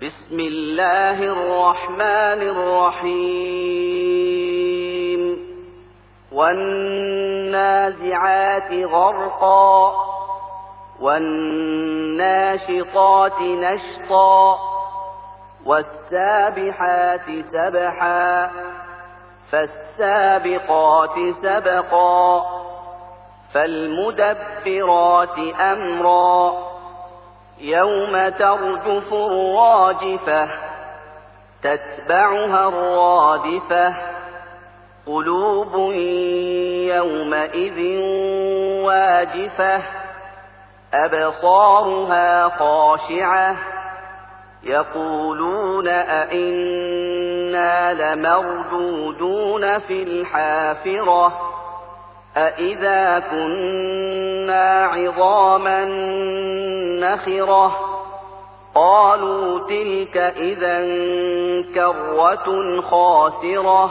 بسم الله الرحمن الرحيم والنازعات غرقا والناشطات نشطا والسابحات سبحا فالسابقات سبقا فالمدبرات أمرا يوم ترجف الراجفة تتبعها الرادفة قلوب يومئذ واجفة أبصارها خاشعة يقولون أئنا لمردودون في الحافرة أئذا كنا عظاما نخرة قالوا تلك إذا كرة خاسرة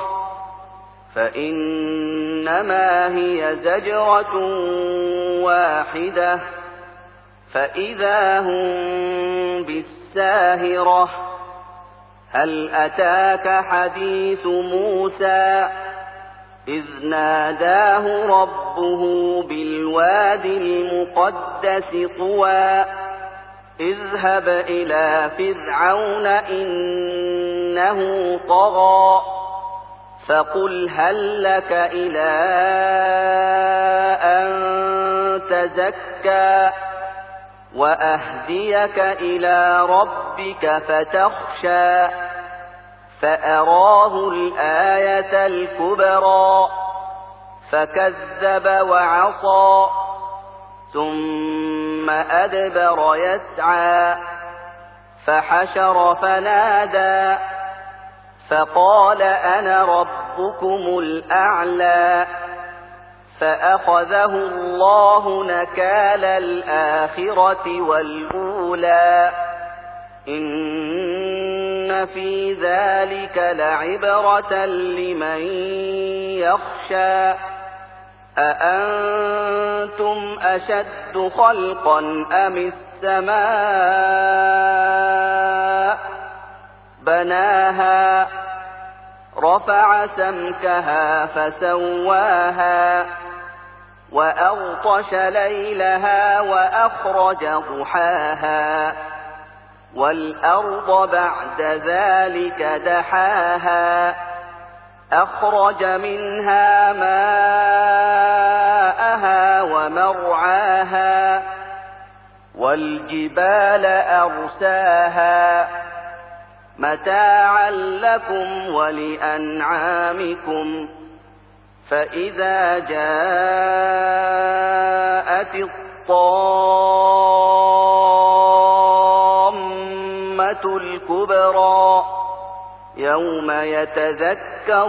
فإنما هي زجرة واحدة فإذا هم بالساهرة هل أتاك حديث موسى إذ ناداه ربه بالوادي المقدس طوى اذهب إلى فرعون إنه طغى فقل هل لك إلى أن تزكى وأهديك إلى ربك فتخشى فأراه الآية الكبرى فكذب وعصى ثم أدبر يسعى فحشر فنادى فقال أنا ربكم الأعلى فأخذه الله نكال الآخرة والأولى إن في ذلك لعبرة لمن يخشى أأنتم أشد خلقا أم السماء بناها رفع سمكها فسواها وأغطش ليلها وأخرج ضحاها والأرض بعد ذلك دحاها أخرج منها ماءها ومرعاها والجبال أرساها متاعا لكم ولأنعامكم فإذا جاءت الطامة الكبرى يوم يتذكر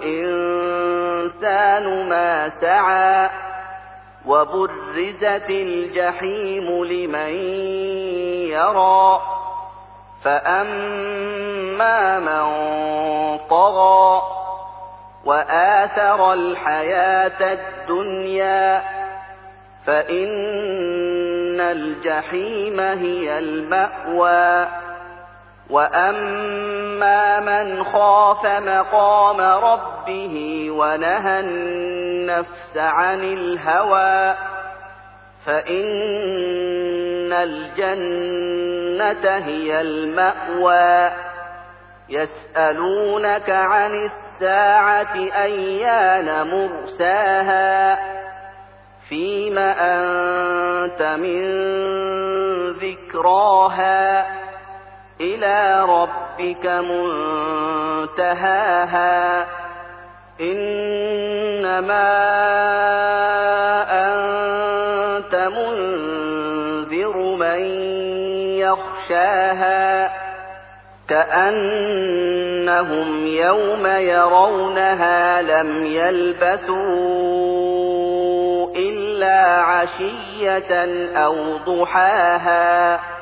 الإنسان ما سعى وبرزت الجحيم لمن يرى فأما من طغى وآثر الحياة الدنيا فإن الجحيم هي المأوى وأما من خاف مقام ربه ونهى النفس عن الهوى فإن الجنة هي المأوى يسألونك عن الساعة أيان مرساها فيم أنت من ذكراها إلى ربك منتهاها إنما أنت منذر من يخشاها كأنهم يوم يرونها لم يلبثوا إلا عشية أو ضحاها